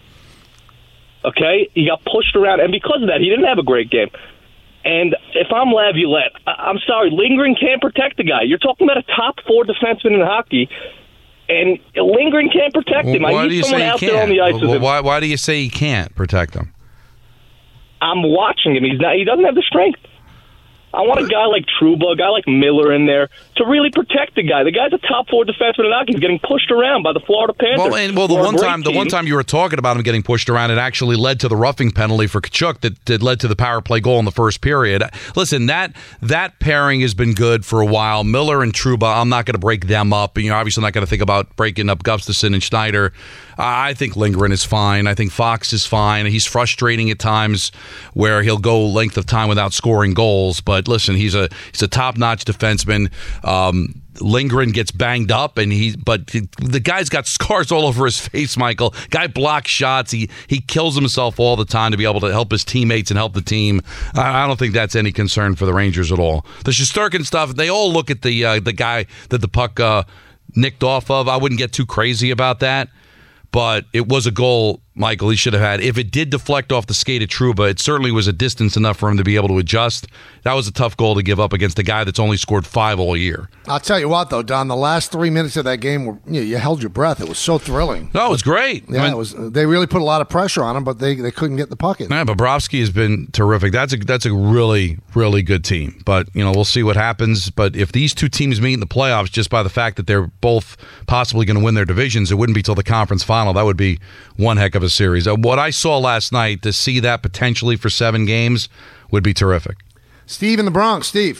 Okay? He got pushed around, and because of that, he didn't have a great game. And if I'm Laviolette, I'm sorry, Lindgren can't protect the guy. You're talking about a top 4 defenseman in hockey, and Lindgren can't protect him. Why I do you need someone say out he there on the ice can't? with him. Why do you say he can't protect him? I'm watching him. He doesn't have the strength. I want a guy like Trouba, a guy like Miller in there to really protect the guy. The guy's a top 4 defenseman in hockey. He's getting pushed around by the Florida Panthers. The one time you were talking about him getting pushed around, it actually led to the roughing penalty for Tkachuk that led to the power play goal in the first period. Listen, that pairing has been good for a while. Miller and Trouba, I'm not going to break them up. Obviously not going to think about breaking up Gustafsson and Schneider. I think Lindgren is fine. I think Fox is fine. He's frustrating at times where he'll go length of time without scoring goals. But listen, he's a top-notch defenseman. Lindgren gets banged up, but the guy's got scars all over his face, Michael. Guy blocks shots. He kills himself all the time to be able to help his teammates and help the team. I don't think that's any concern for the Rangers at all. The Shesterkin stuff, they all look at the guy that the puck nicked off of. I wouldn't get too crazy about that. But it was a goal, Michael, he should have had. If it did deflect off the skate of Trouba, it certainly was a distance enough for him to be able to adjust. That was a tough goal to give up against a guy that's only scored 5 all year. I'll tell you what, though, Don, the last 3 minutes of that game, you held your breath. It was so thrilling. No, it was great. Yeah, it was. They really put a lot of pressure on him, but they couldn't get the puck in. Yeah, Bobrovsky has been terrific. That's a really, really good team. But, we'll see what happens. But if these two teams meet in the playoffs just by the fact that they're both possibly going to win their divisions, it wouldn't be till the conference final. That would be one heck of a series. What I saw last night, to see that potentially for 7 games would be terrific. Steve in the Bronx. Steve.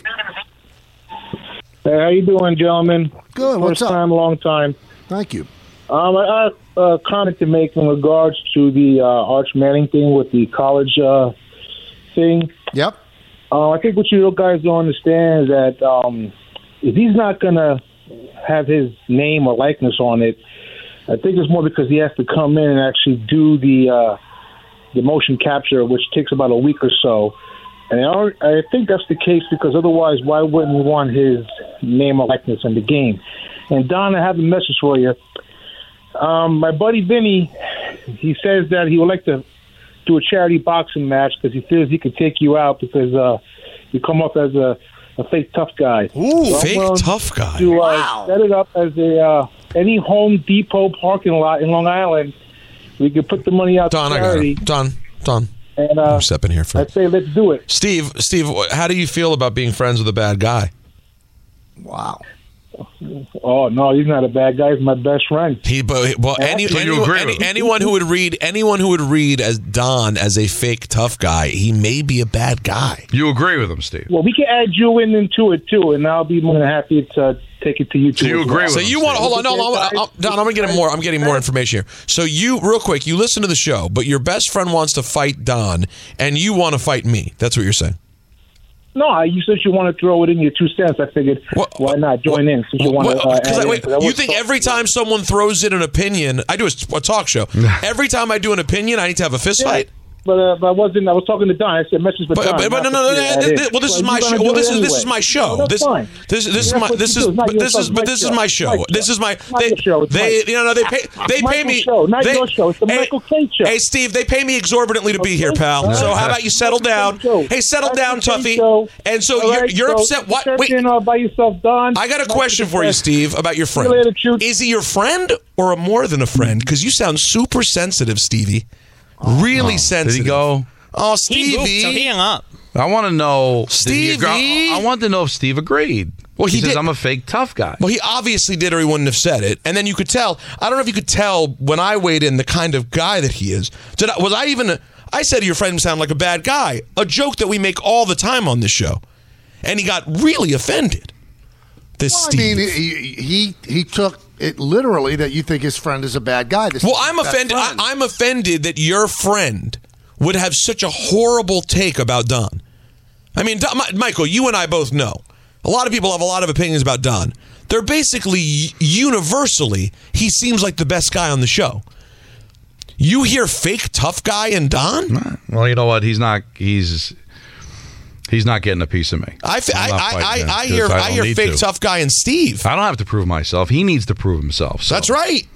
Hey, how you doing, gentlemen? Good. What's up? First time, long time. Thank you. I have a comment to make in regards to the Arch Manning thing with the college thing. Yep. I think what you guys don't understand is that if he's not going to have his name or likeness on it, I think it's more because he has to come in and actually do the motion capture, which takes about a week or so. And I think that's the case because otherwise, why wouldn't we want his name or likeness in the game? And Don, I have a message for you. My buddy Vinny, he says that he would like to do a charity boxing match because he feels he could take you out because you come off as a fake tough guy. Ooh, so fake tough guy. To wow. Set it up as any Home Depot parking lot in Long Island. We could put the money out Don, to charity. I got it. Don. And I'm stepping here for. I'd say let's do it. Steve, how do you feel about being friends with a bad guy? Wow. Oh no, he's not a bad guy. He's my best friend. Anyone who would read as Don as a fake tough guy, he may be a bad guy. You agree with him, Steve? Well, we can add you into it too, and I'll be more than happy to take it to you too. So you agree with So him, you want? Hold on, no, Don. I'm getting more. I'm getting more information here. So you, real quick, you listen to the show, but your best friend wants to fight Don, and you want to fight me. That's what you're saying. No, you said you want to throw it in your 2 cents. I figured, why not join in? Since you want to. You think every time someone throws in an opinion, I do a talk show. Every time I do an opinion, I need to have a fist fight. But I wasn't. I was talking to Don. I said message for Don. But no. Well, this is my show. Well, this is my show. No, that's fine. This is my show. This is my. They pay me. Not your show. It's the Michael K show. Hey, Steve, they pay me exorbitantly to be here, pal. So how about you settle down? Hey, settle down, Tuffy. And so you're upset. What? Wait. By yourself, Don. I got a question for you, Steve, about your friend. Is he your friend or a more than a friend? Because you sound super sensitive, Stevie. Really sensitive. Did he go? Oh, Stevie. He moved, so he hung up. I want to know. Stevie. I want to know if Steve agreed. Well, he says did. I'm a fake tough guy. Well, he obviously did, or he wouldn't have said it. And then you could tell. I don't know if you could tell when I weighed in the kind of guy that he is. I said your friend sound like a bad guy. A joke that we make all the time on this show, and he got really offended. I mean, he took it literally that you think his friend is a bad guy. I'm offended. I'm offended that your friend would have such a horrible take about Don. I mean, Michael, you and I both know a lot of people have a lot of opinions about Don. They're basically universally, he seems like the best guy on the show. You hear fake tough guy and Don? Well, you know what? He's not getting a piece of me. I hear fake tough guy and Steve. I don't have to prove myself. He needs to prove himself. So. That's right.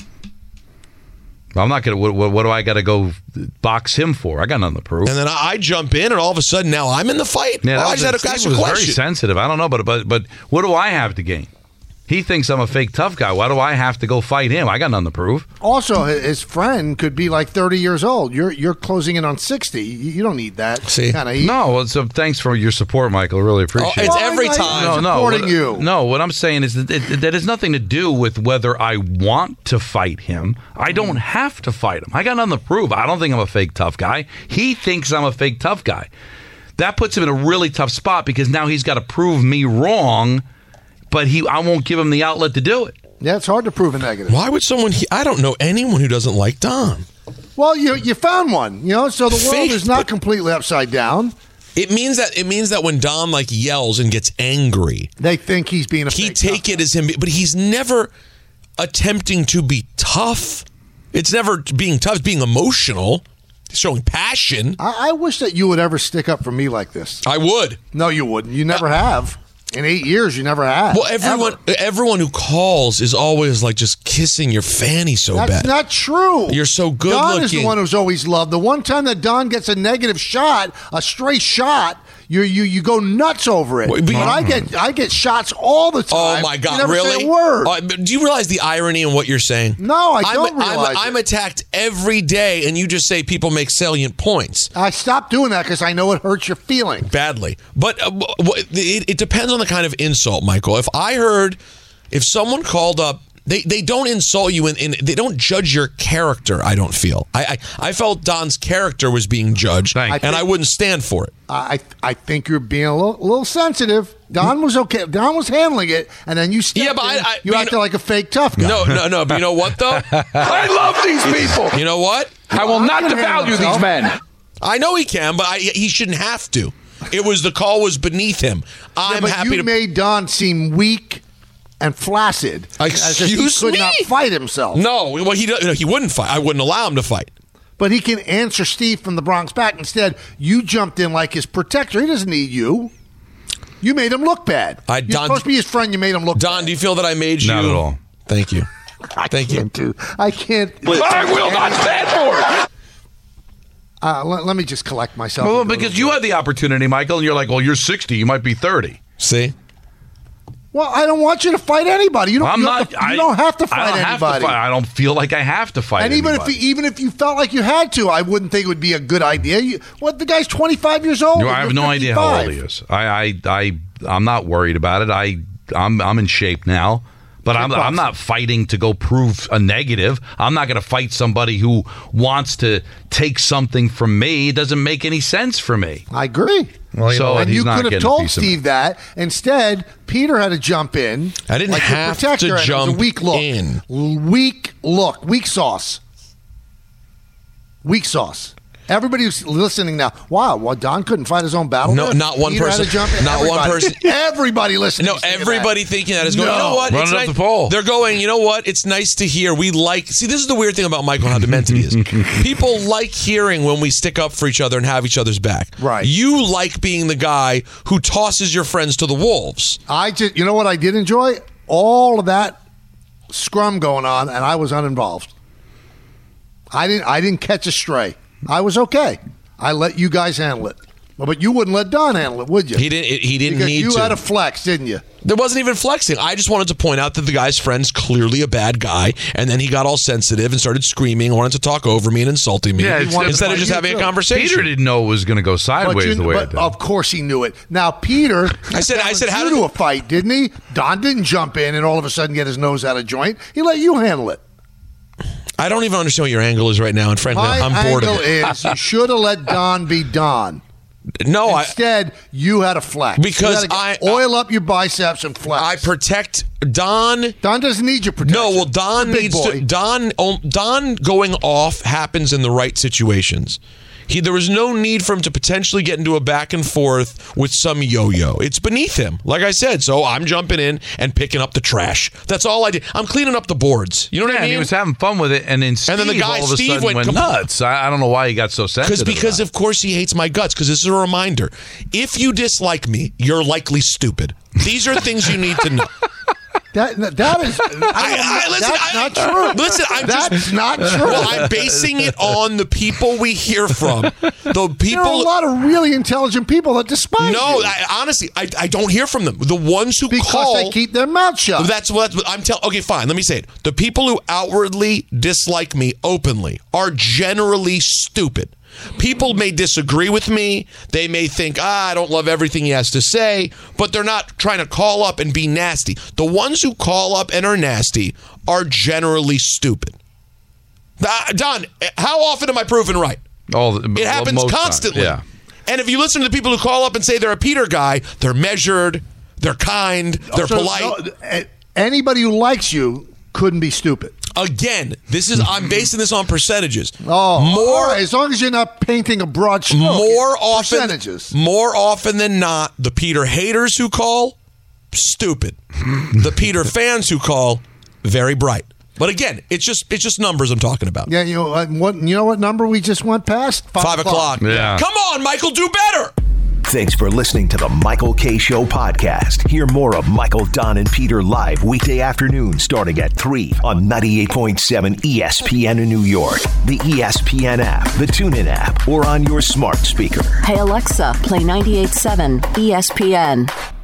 I'm not going to. What do I got to go box him for? I got nothing to prove. And then I jump in, and all of a sudden now I'm in the fight. Yeah, I just had a question. Very sensitive. I don't know, but what do I have to gain? He thinks I'm a fake tough guy. Why do I have to go fight him? I got nothing to prove. Also, his friend could be like 30 years old. You're closing in on 60. You don't need that. See? No, so thanks for your support, Michael. Really appreciate it. It's every time. Supporting you. No, what I'm saying is that has nothing to do with whether I want to fight him. I don't have to fight him. I got nothing to prove. I don't think I'm a fake tough guy. He thinks I'm a fake tough guy. That puts him in a really tough spot because now he's got to prove me wrong. But I won't give him the outlet to do it. Yeah, it's hard to prove a negative. Why would someone? I don't know anyone who doesn't like Don. Well, you found one, so the world is not completely upside down. It means that when Don yells and gets angry, they think he's being a fake take it as him, but he's never attempting to be tough. It's never being tough. It's being emotional, showing passion. I wish that you would ever stick up for me like this. I would. No, you wouldn't. You never have. In 8 years, you never have. Well, everyone who calls is always just kissing your fanny bad. That's not true. You're so good Don looking. is the one who's always loved. The one time that Don gets a negative shot, a stray shot, you go nuts over it. But I get shots all the time. Oh my God! You never really? say a word. Do you realize the irony in what you're saying? No, I don't realize. I'm attacked every day, and you just say people make salient points. I stopped doing that because I know it hurts your feelings badly. But it depends on the kind of insult, Michael. If someone called up. They don't insult you and they don't judge your character. I don't feel. I felt Don's character was being judged, and I wouldn't stand for it. I think you're being a little sensitive. Don was okay. Don was handling it, and then you stepped in. You acted like a fake tough guy. No. But you know what though? I love these people. You know what? I will not devalue these men. I know he can, but he shouldn't have to. It was the call was beneath him. I'm but happy you made Don seem weak and flaccid. As if he could not fight himself. No, well, he wouldn't fight. I wouldn't allow him to fight. But he can answer Steve from the Bronx back. Instead, you jumped in like his protector. He doesn't need you. You made him look bad. You're supposed to be his friend. You made him look bad. Don, do you feel that I made you? Not at all. Thank you. I can't. I will not stand for it. Let me just collect myself. Well, because you had the opportunity, Michael, and you're like, well, you're 60. You might be 30. See? Well, I don't want you to fight anybody. You don't have to fight anybody. I don't feel like I have to fight anybody. Even if you felt like you had to, I wouldn't think it would be a good idea. The guy's 25 years old. I have no idea how old he is. I'm not worried about it. I'm in shape now. But I'm not fighting to go prove a negative. I'm not going to fight somebody who wants to take something from me. It doesn't make any sense for me. I agree. Well, and you could have told Steve that. Instead, Peter had to jump in. I didn't have to jump in. Weak look. Weak sauce. Weak sauce. Everybody who's listening now, wow, well, Don couldn't fight his own battle. No, not one person. Not one person. Everybody listening. No, everybody thinking that is going, you know what? Run it up the pole. They're going, you know what? It's nice to hear. See, this is the weird thing about Michael, how demented he is. People like hearing when we stick up for each other and have each other's back. Right. You like being the guy who tosses your friends to the wolves. You know what I did enjoy? All of that scrum going on, and I was uninvolved. I didn't catch a stray. I was okay. I let you guys handle it. But you wouldn't let Don handle it, would you? He didn't because need to. You had a flex, didn't you? There wasn't even flexing. I just wanted to point out that the guy's friend's clearly a bad guy, and then he got all sensitive and started screaming, wanted to talk over me and insulting me instead of just having a conversation. Peter didn't know it was going to go sideways the way it did. Of course he knew it. Now, Peter I said, how to a fight, didn't he? Don didn't jump in and all of a sudden get his nose out of joint. He let you handle it. I don't even understand what your angle is right now, and frankly, I'm bored of it. My angle is you should have let Don be Don. No, instead you had a flex because I oil up your biceps and flex. I protect Don. Don doesn't need your protection. No, well, Don needs to. Don going off happens in the right situations. There was no need for him to potentially get into a back and forth with some yo-yo. It's beneath him, like I said. So I'm jumping in and picking up the trash. That's all I did. I'm cleaning up the boards. You know what I mean? And he was having fun with it, and then the guy all of a sudden went nuts. I don't know why he got so sensitive. Because of course he hates my guts. Because this is a reminder: if you dislike me, you're likely stupid. These are things you need to know. That's not true. Listen, that's not true. Well, I'm basing it on the people we hear from. The people. There are a lot of really intelligent people that despise you. Honestly, I don't hear from them. The ones who because they keep their mouth shut. That's what I'm telling. Okay, fine. Let me say it. The people who outwardly dislike me openly are generally stupid. People may disagree with me. They may think, I don't love everything he has to say, but they're not trying to call up and be nasty. The ones who call up and are nasty are generally stupid. Don, how often am I proven right? It happens constantly. Yeah. And if you listen to the people who call up and say they're a Peter guy, they're measured, they're kind, they're polite. Anybody who likes you couldn't be stupid. Again, I'm basing this on percentages. As long as you're not painting a broad stroke. Percentages. More often than not, the Peter haters who call, stupid. The Peter fans who call, very bright. But again, it's just numbers I'm talking about. Yeah, you know what number we just went past? 5 o'clock. Yeah. Come on, Michael, do better. Thanks for listening to the Michael K. Show podcast. Hear more of Michael, Don, and Peter live weekday afternoon starting at 3 on 98.7 ESPN in New York, the ESPN app, the TuneIn app, or on your smart speaker. Hey, Alexa, play 98.7 ESPN.